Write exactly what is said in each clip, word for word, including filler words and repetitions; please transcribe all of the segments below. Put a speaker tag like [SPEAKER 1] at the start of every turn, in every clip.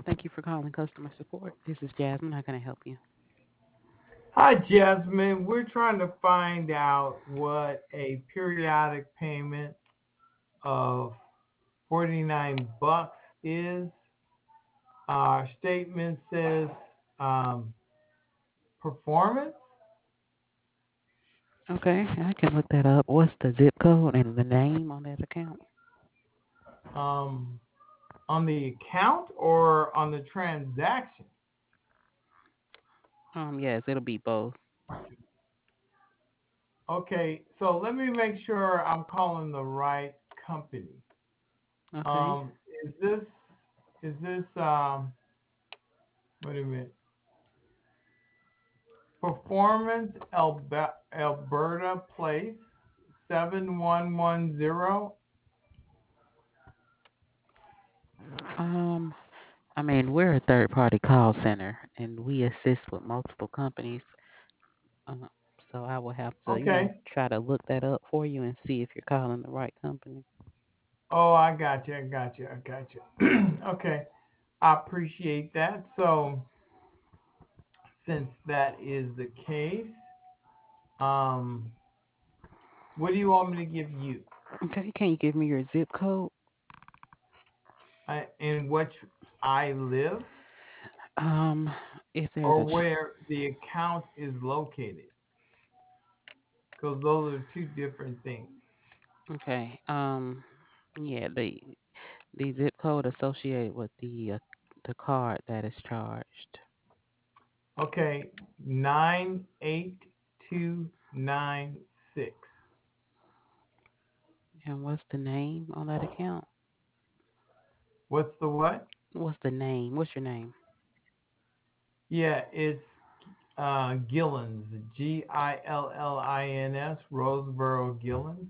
[SPEAKER 1] Thank you for calling customer support. This is Jasmine. How can I help you?
[SPEAKER 2] Hi, Jasmine. We're trying to find out what a periodic payment of forty-nine bucks is. Our statement says um, performance
[SPEAKER 1] Okay, I can look that up. What's the zip code and the name on that account?
[SPEAKER 2] um, on the account or on the transaction.
[SPEAKER 1] Um, yes, it'll be both.
[SPEAKER 2] Okay, so let me make sure I'm calling the right company.
[SPEAKER 1] Okay.
[SPEAKER 2] Um, is this is this um, wait a minute? Performance Alba- Alberta Place seven one one zero.
[SPEAKER 1] Um, I mean, we're a third party call center and we assist with multiple companies. Uh, so I will have to, you know,
[SPEAKER 2] Okay.
[SPEAKER 1] try to look that up for you and see if you're calling the right company.
[SPEAKER 2] Oh, I got you. I got you. I got you. Okay. I appreciate that. So, since that is the case, um, what do you want me to give you?
[SPEAKER 1] Okay, can you give me your zip code?
[SPEAKER 2] I, in which I live
[SPEAKER 1] Um, if there's
[SPEAKER 2] or
[SPEAKER 1] a ch-
[SPEAKER 2] where the account is located? Because those are two different things.
[SPEAKER 1] okay, um, yeah, the the zip code associated with the uh, the card that is charged.
[SPEAKER 2] Okay. nine eight two nine six.
[SPEAKER 1] And what's the name on that account?
[SPEAKER 2] What's the what?
[SPEAKER 1] What's the name? What's your name?
[SPEAKER 2] Yeah, it's uh, Gillens, G I L L I N S, Roseboro Gillens.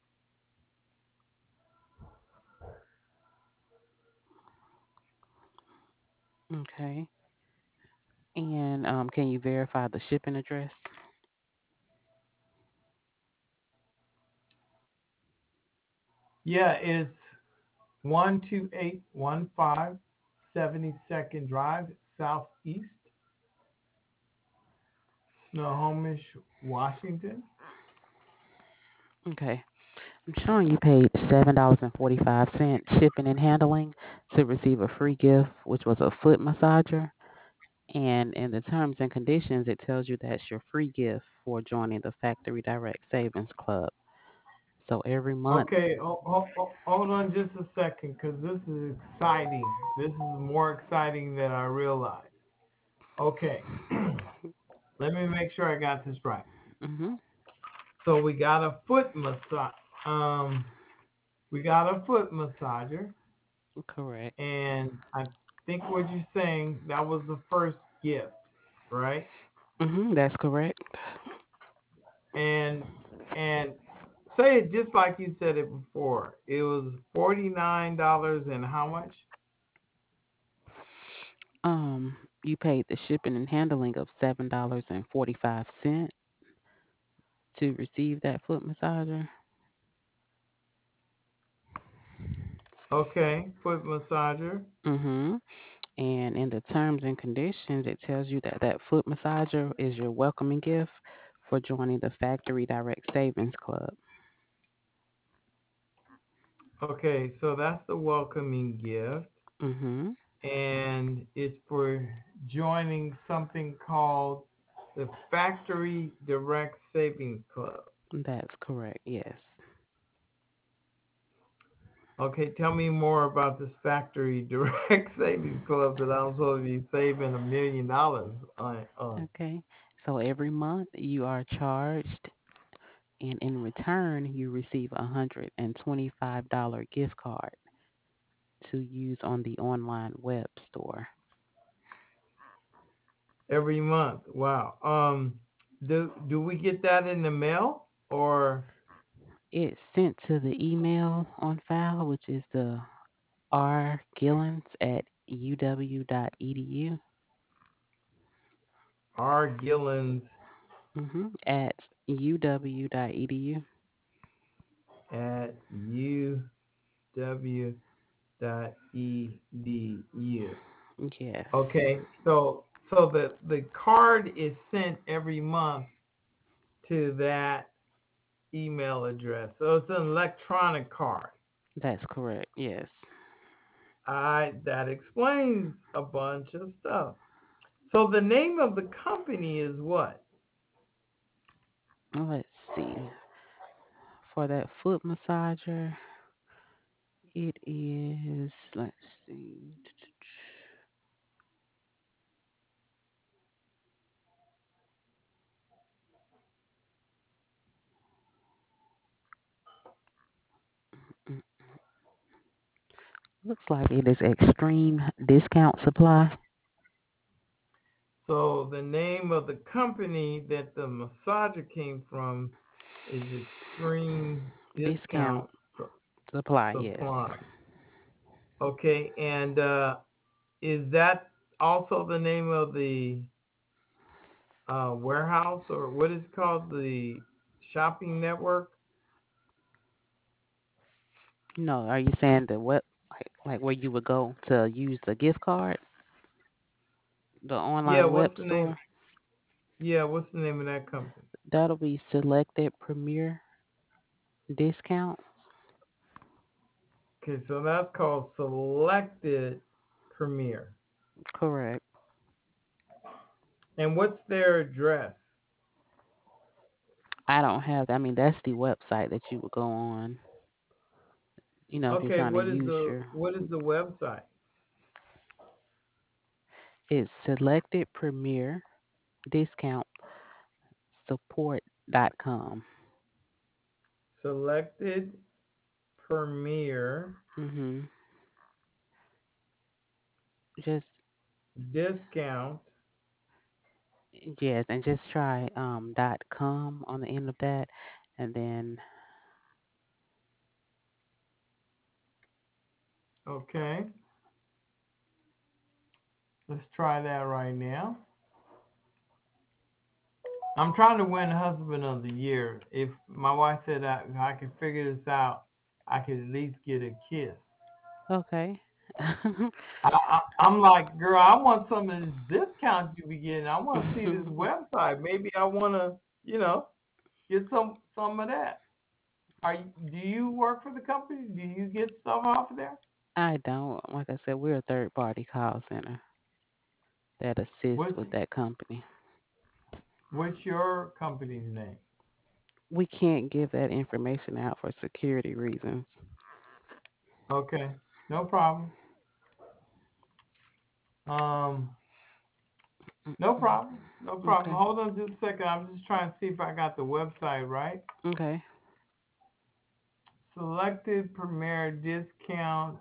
[SPEAKER 1] Okay. And um, can you verify the shipping address?
[SPEAKER 2] Yeah, it's one two eight one five seventy-second Drive, Southeast, Snohomish, Washington.
[SPEAKER 1] Okay. I'm showing you paid seven dollars and forty five cents shipping and handling to receive a free gift, which was a foot massager. And in the terms and conditions, it tells you that's your free gift for joining the Factory Direct Savings Club. So every month,
[SPEAKER 2] Okay, ho- ho- ho- hold on just a second because this is exciting. This is more exciting than I realized. Okay, let me make sure I got this right.
[SPEAKER 1] hmm
[SPEAKER 2] So we got a foot massage. Um, we got a foot massager,
[SPEAKER 1] correct.
[SPEAKER 2] and I think what you're saying that was the first gift, right?
[SPEAKER 1] hmm that's correct.
[SPEAKER 2] And and say it just like you said it before. It was forty nine dollars and how much?
[SPEAKER 1] Um, you paid the shipping and handling of seven dollars and forty five cent to receive that foot massager.
[SPEAKER 2] Okay, foot massager.
[SPEAKER 1] hmm And in the terms and conditions, it tells you that that foot massager is your welcoming gift for joining the Factory Direct Savings Club.
[SPEAKER 2] Okay, so that's the welcoming gift,
[SPEAKER 1] hmm
[SPEAKER 2] and it's for joining something called the Factory Direct Savings Club.
[SPEAKER 1] That's correct. Yes.
[SPEAKER 2] Okay, tell me more about this Factory Direct Savings Club that I'm supposed to be saving a million dollars on. on.
[SPEAKER 1] Okay. So every month you are charged, and in return you receive a hundred and twenty-five dollar gift card to use on the online web store.
[SPEAKER 2] Every month. Wow. Um, do do we get that in the mail or
[SPEAKER 1] It's sent to the email on file, which is the r gillens at u w dot e d u.
[SPEAKER 2] R Gillens
[SPEAKER 1] Mm-hmm. At u w dot e d u.
[SPEAKER 2] at u w dot e d u?
[SPEAKER 1] Yes,
[SPEAKER 2] Okay, so so the the card is sent every month to that email address. So it's an electronic card.
[SPEAKER 1] that's correct. Yes.
[SPEAKER 2] I that explains a bunch of stuff. So the name of the company is what?
[SPEAKER 1] Let's see. For that foot massager, it is, let's see. Mm, Looks like it is Extreme Discount Supply.
[SPEAKER 2] So the name of the company that the massager came from is Extreme Discount
[SPEAKER 1] Discount
[SPEAKER 2] Su-
[SPEAKER 1] Supply,
[SPEAKER 2] Supply.
[SPEAKER 1] yes.
[SPEAKER 2] Okay, and uh, is that also the name of the uh, warehouse, or what is called the shopping network?
[SPEAKER 1] No, are you saying the what, like, like where you would go to use the gift card, the
[SPEAKER 2] Yeah,
[SPEAKER 1] online
[SPEAKER 2] what's
[SPEAKER 1] web
[SPEAKER 2] the name?
[SPEAKER 1] store?
[SPEAKER 2] Yeah, what's the name of that company?
[SPEAKER 1] That'll be Selected Premier Discounts.
[SPEAKER 2] Okay, so that's called Selected Premier.
[SPEAKER 1] Correct.
[SPEAKER 2] And what's their address?
[SPEAKER 1] I don't have, I mean, that's the website that you would go on, you know, if you're
[SPEAKER 2] Okay,
[SPEAKER 1] trying to
[SPEAKER 2] what is
[SPEAKER 1] use
[SPEAKER 2] the
[SPEAKER 1] your,
[SPEAKER 2] what is the website?
[SPEAKER 1] it's Selected Premier Discount Support dot com.
[SPEAKER 2] Selected Premier
[SPEAKER 1] Mm-hmm. Just,
[SPEAKER 2] Discount.
[SPEAKER 1] yes, and just try um dot com on the end of that, and then
[SPEAKER 2] Okay, let's try that right now. I'm trying to win Husband of the Year. If my wife said I, if I could figure this out, I could at least get a kiss.
[SPEAKER 1] okay.
[SPEAKER 2] I, I, I'm like, girl, I want some of this discount you be getting. I want to see this website. Maybe I want to, you know, get some some of that. Are you, do you work for the company? Do you get stuff off of there?
[SPEAKER 1] I don't, like I said, we're a third party call center that assists
[SPEAKER 2] What's
[SPEAKER 1] with that company.
[SPEAKER 2] what's your company's name?
[SPEAKER 1] We can't give that information out for security reasons.
[SPEAKER 2] Okay, no problem. Um, no
[SPEAKER 1] Mm-mm.
[SPEAKER 2] problem. No problem.
[SPEAKER 1] Okay.
[SPEAKER 2] Hold on just a second. I'm just trying to see if I got the website right.
[SPEAKER 1] Okay.
[SPEAKER 2] Selected Premier Discount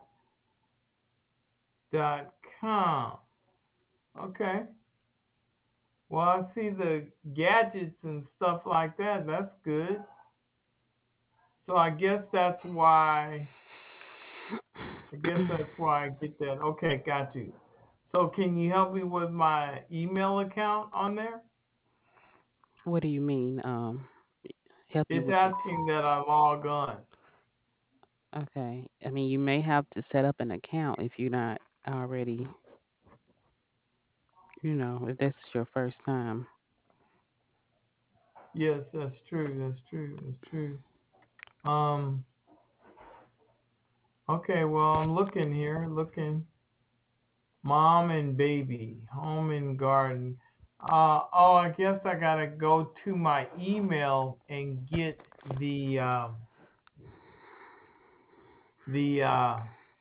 [SPEAKER 2] dot com. Okay. Well, I see the gadgets and stuff like that. That's good. So I guess that's why. I guess that's why I get that. Okay, got you. So can you help me with my email account on there?
[SPEAKER 1] What do you mean? Um, help you
[SPEAKER 2] It's
[SPEAKER 1] with the.
[SPEAKER 2] asking that I log on.
[SPEAKER 1] Okay. I mean, you may have to set up an account if you're not already, you know, if this is your first time.
[SPEAKER 2] Yes, that's true. That's true. That's true. Um. Okay. Well, I'm looking here. Looking. Mom and baby, home and garden. Uh, oh, I guess I gotta go to my email and get the um, the uh,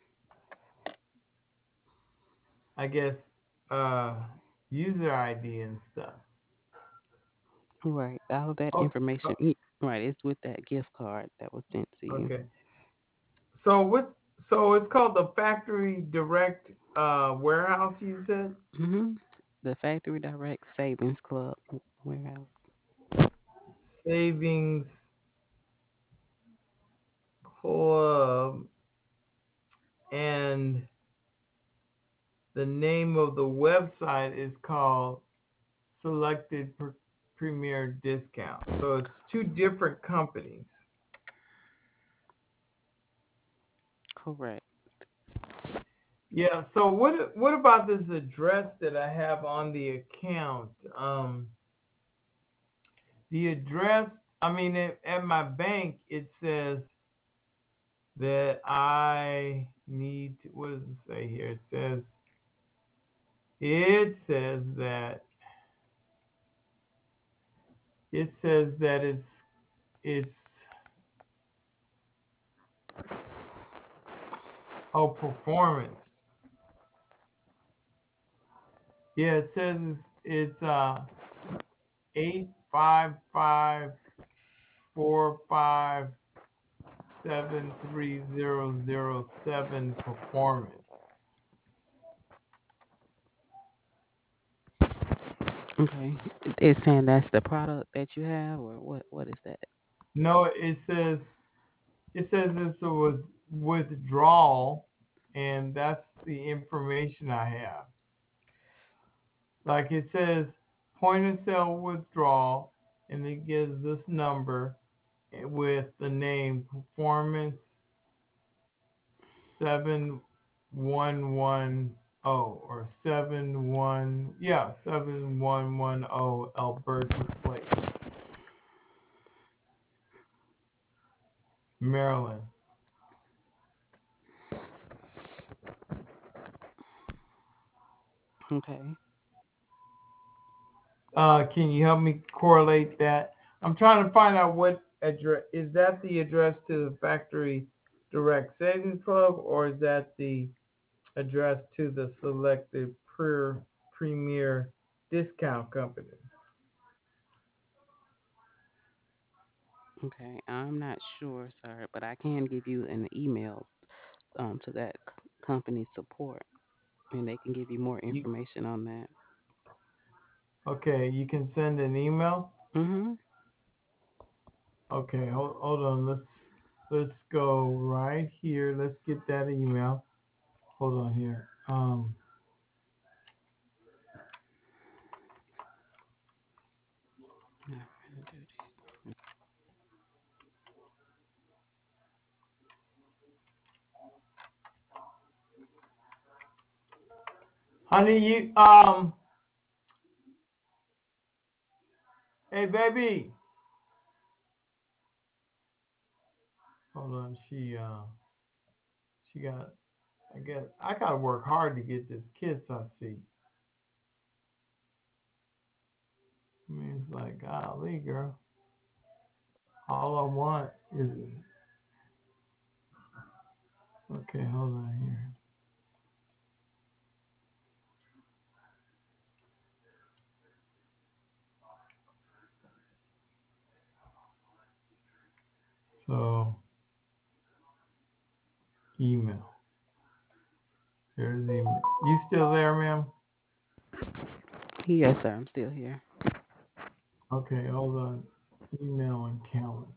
[SPEAKER 2] I guess uh, user I D and stuff.
[SPEAKER 1] Right. All of that
[SPEAKER 2] Oh,
[SPEAKER 1] information.
[SPEAKER 2] oh,
[SPEAKER 1] y- Right. It's with that gift card that was sent to you.
[SPEAKER 2] okay. So what? So it's called the Factory Direct uh, Warehouse. You said
[SPEAKER 1] Mm-hmm. The Factory Direct Savings Club warehouse.
[SPEAKER 2] Savings Club, and the name of the website is called Selected Pr- Premier Discount. So it's two different companies.
[SPEAKER 1] Correct.
[SPEAKER 2] Yeah. So what what about this address that I have on the account? Um, the address. I mean, at, at my bank, it says that I need to. What does it say here? It says it says that it says that it's it's oh performance. Yeah, it says it's, it's uh eight five five four five seven three zero zero seven performance.
[SPEAKER 1] Okay. It's saying that's the product that you have, or what? What is that?
[SPEAKER 2] No, it says it says it's a with, withdrawal, and that's the information I have. Like it says point of sale withdrawal, and it gives this number with the name performance seven one one zero or seven one yeah seven one one zero Alberta Place, Maryland.
[SPEAKER 1] Okay.
[SPEAKER 2] Uh, can you help me correlate that? I'm trying to find out what address is that the address to the factory direct savings club, or is that the address to the selected pre- premier discount company?
[SPEAKER 1] Okay. I'm not sure, sir, but I can give you an email um to that c- company support, and they can give you more
[SPEAKER 2] You
[SPEAKER 1] information on that.
[SPEAKER 2] okay? You can send an email.
[SPEAKER 1] Mhm.
[SPEAKER 2] Okay, hold, hold on. Let's let's go right here. Let's get that email. Hold on here. Um,
[SPEAKER 1] Not gonna do this.
[SPEAKER 2] honey, you um, hey baby. Hold on. She uh, she got. I guess I gotta work hard to get this kiss I see. I mean, it's like, golly, girl. All I want is okay. Hold on here. So email. There's email. You still there, ma'am?
[SPEAKER 1] Yes, sir. I'm still here.
[SPEAKER 2] Okay, hold on. Email and calendar.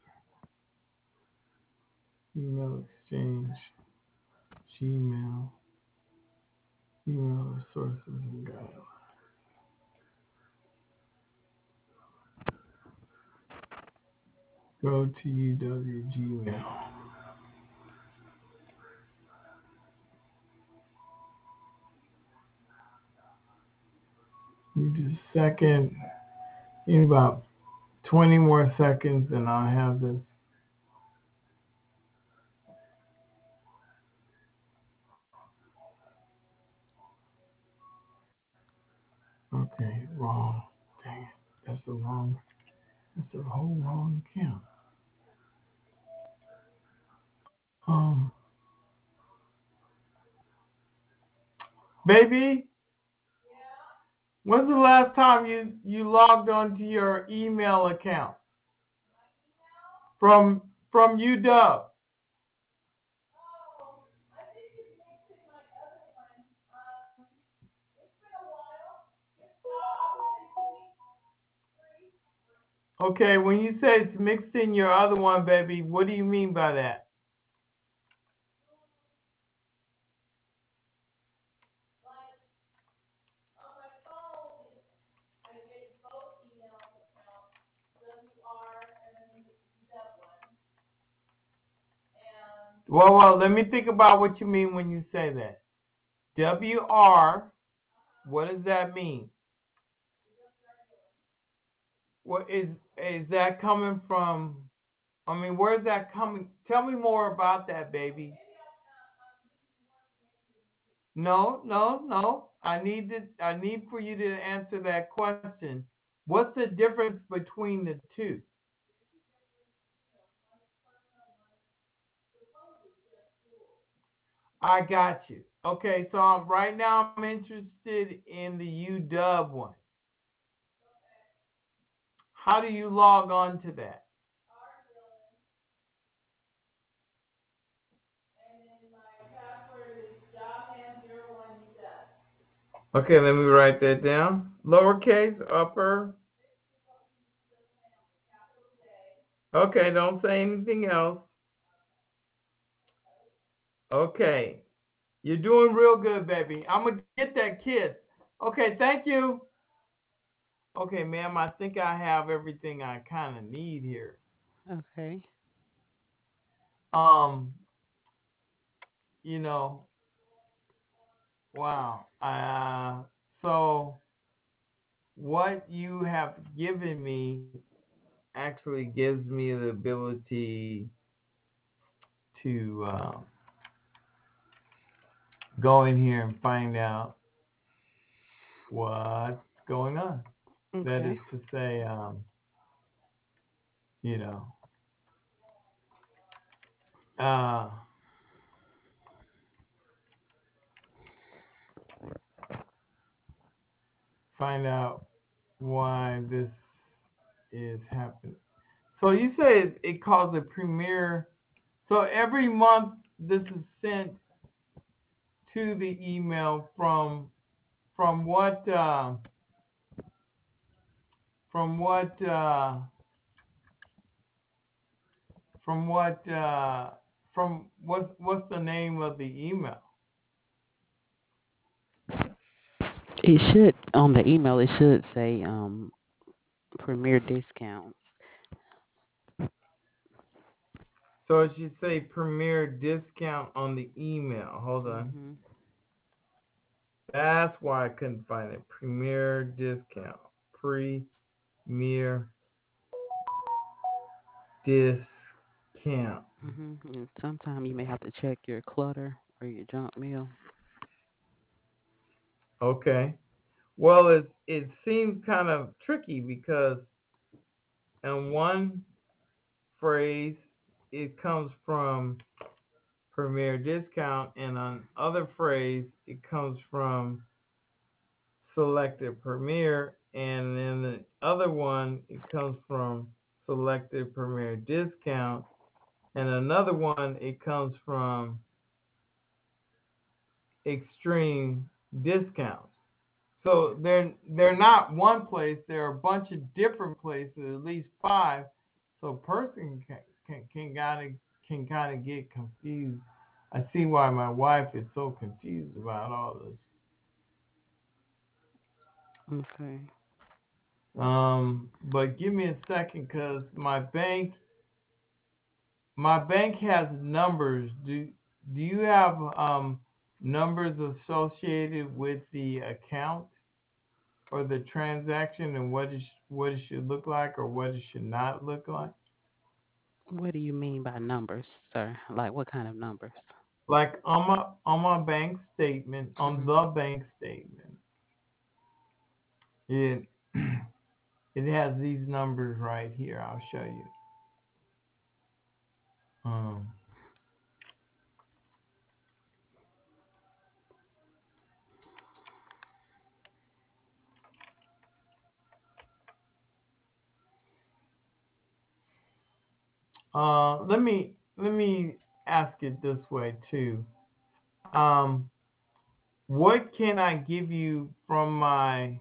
[SPEAKER 2] Email exchange. Gmail. Email resources and guidelines. Go to U W Gmail. You just a second. In about twenty more seconds, and I'll have this. Okay, wrong. Dang it. That's the wrong. That's the whole wrong account. Um, baby, when's the last time you you logged onto your email account from from U W? Okay, when you say it's mixed in your other one, baby, what do you mean by that? Well, well, let me think about what you mean when you say that. W R, what does that mean? What is is that coming from? I mean, where's that coming? Tell me more about that, baby. No, no, no. I need to, I need for you to answer that question. What's the difference between the two? I got you. Okay, so I'm, right now I'm interested in the U W one. How do you log on to that? Okay, let me write that down. Lowercase, upper. Okay, don't say anything else. Okay, you're doing real good, baby. I'm gonna get that kid. Okay, thank you. Okay, ma'am, I think I have everything I kind of need here.
[SPEAKER 1] Okay.
[SPEAKER 2] Um, you know, wow. Uh, so what you have given me actually gives me the ability to uh, go in here and find out what's going on. That is
[SPEAKER 1] Okay.
[SPEAKER 2] to say, um, you know, uh, find out why this is happening. So you say it, it calls a premiere. So every month this is sent to the email from from what uh, from what uh, from what uh, from what's what's the name of the email?
[SPEAKER 1] It should on the email. It should say um premier discounts.
[SPEAKER 2] So it should say premiere discount on the email. Hold on.
[SPEAKER 1] Mhm.
[SPEAKER 2] That's why I couldn't find it. Premiere discount. Premier discount.
[SPEAKER 1] Mhm. And sometimes you may have to check your clutter or your junk mail.
[SPEAKER 2] Okay. Well, it it seems kind of tricky because in one phrase it comes from Premier Discount, and on other phrase it comes from Selected Premier, and in the other one it comes from Selected Premier Discount, and another one it comes from Extreme Discounts. So they're they're not one place. There are a bunch of different places, at least five. So a person can can can kind of can kind of get confused. I see why my wife is so confused about all this.
[SPEAKER 1] Okay.
[SPEAKER 2] Um, but give me a second, cause my bank my bank has numbers. Do do you have um numbers associated with the account or the transaction and what it what it should look like or what it should not look like?
[SPEAKER 1] What do you mean by numbers, sir? Like what kind of numbers?
[SPEAKER 2] Like on my on my bank statement, on
[SPEAKER 1] Mhm.
[SPEAKER 2] the bank statement, it it has these numbers right here. I'll show you. Um, uh, let me let me ask it this way too. Um, what can I give you from my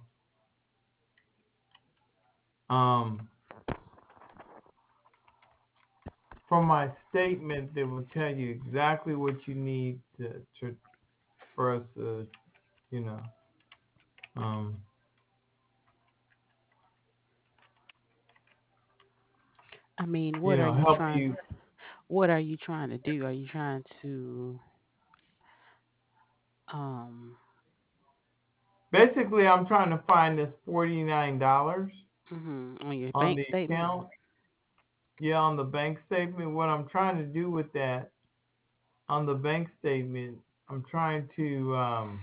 [SPEAKER 2] um from my statement that will tell you exactly what you need to, to for us to you know um
[SPEAKER 1] I mean,
[SPEAKER 2] you
[SPEAKER 1] what are
[SPEAKER 2] know
[SPEAKER 1] you
[SPEAKER 2] help
[SPEAKER 1] trying
[SPEAKER 2] you.
[SPEAKER 1] what are you trying to do? Are you trying to Um,
[SPEAKER 2] Basically, I'm trying to find this forty-nine dollars
[SPEAKER 1] hmm on your
[SPEAKER 2] on
[SPEAKER 1] bank
[SPEAKER 2] the
[SPEAKER 1] statement.
[SPEAKER 2] account. Yeah, on the bank statement. What I'm trying to do with that on the bank statement, I'm trying to um,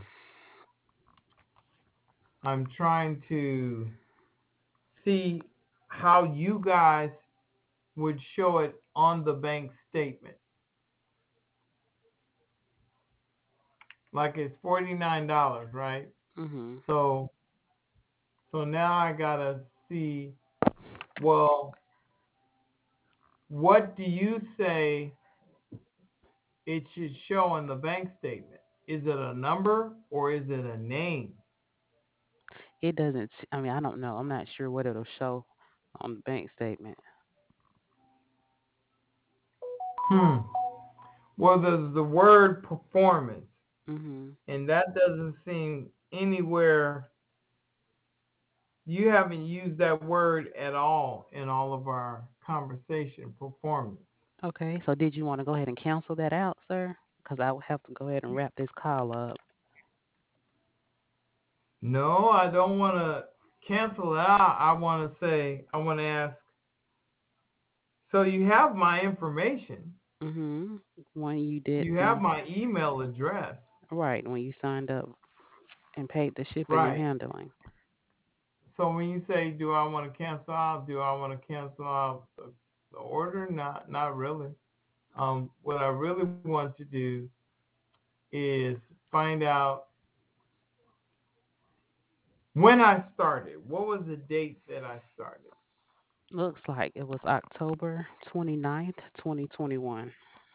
[SPEAKER 2] I'm trying to see how you guys would show it on the bank statement. Like it's forty-nine dollars, right?
[SPEAKER 1] hmm
[SPEAKER 2] So so now I gotta see, well, what do you say it should show on the bank statement? Is it a number or is it a name?
[SPEAKER 1] It doesn't. s- I mean, I don't know. I'm not sure what it'll show on the bank statement.
[SPEAKER 2] Hmm. Well, there's the word performance,
[SPEAKER 1] hmm
[SPEAKER 2] and that doesn't seem anywhere. You haven't used that word at all in all of our conversation, performance.
[SPEAKER 1] Okay. So, did you want to go ahead and cancel that out, sir? Because I will have to go ahead and wrap this call up.
[SPEAKER 2] No, I don't want to cancel it out. I want to say, I want to ask, so you have my information.
[SPEAKER 1] hmm When you did
[SPEAKER 2] You have
[SPEAKER 1] the
[SPEAKER 2] my email address.
[SPEAKER 1] right when you signed up and paid the shipping and
[SPEAKER 2] Right.
[SPEAKER 1] handling.
[SPEAKER 2] So when you say, do I want to cancel out? Do I want to cancel out the, the order? Not, not really. Um, what I really want to do is find out when I started. What was the date that I started?
[SPEAKER 1] Looks like it was October twenty-ninth, twenty twenty-one.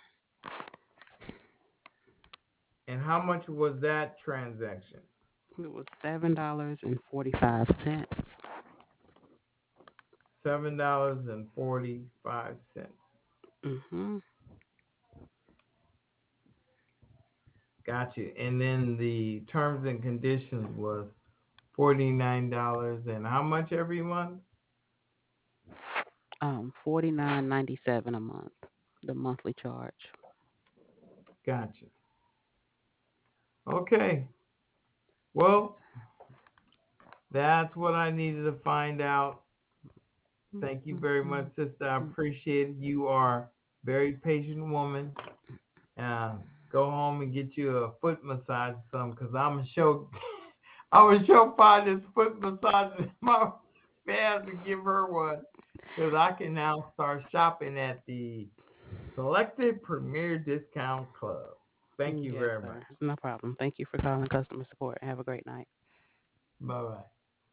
[SPEAKER 2] And how much was that transaction?
[SPEAKER 1] It was seven dollars and forty-five cents.
[SPEAKER 2] Seven dollars and forty-five cents.
[SPEAKER 1] Mm-hmm.
[SPEAKER 2] Got you. And then the terms and conditions was forty-nine dollars and how much every month?
[SPEAKER 1] Um, forty-nine ninety-seven a month, the monthly charge.
[SPEAKER 2] Got you. Okay. Well, that's what I needed to find out. Thank you very much, sister. I appreciate it. You are a very patient woman. Uh, Go home and get you a foot massage or something, because I'm going to show, I'm going to show find this foot massage in my fans and give her one. Because I can now start shopping at the Selected Premier Discount Club. Thank you
[SPEAKER 1] Yes,
[SPEAKER 2] very much.
[SPEAKER 1] sir. No problem. Thank you for calling customer support. Have a great night.
[SPEAKER 2] Bye bye.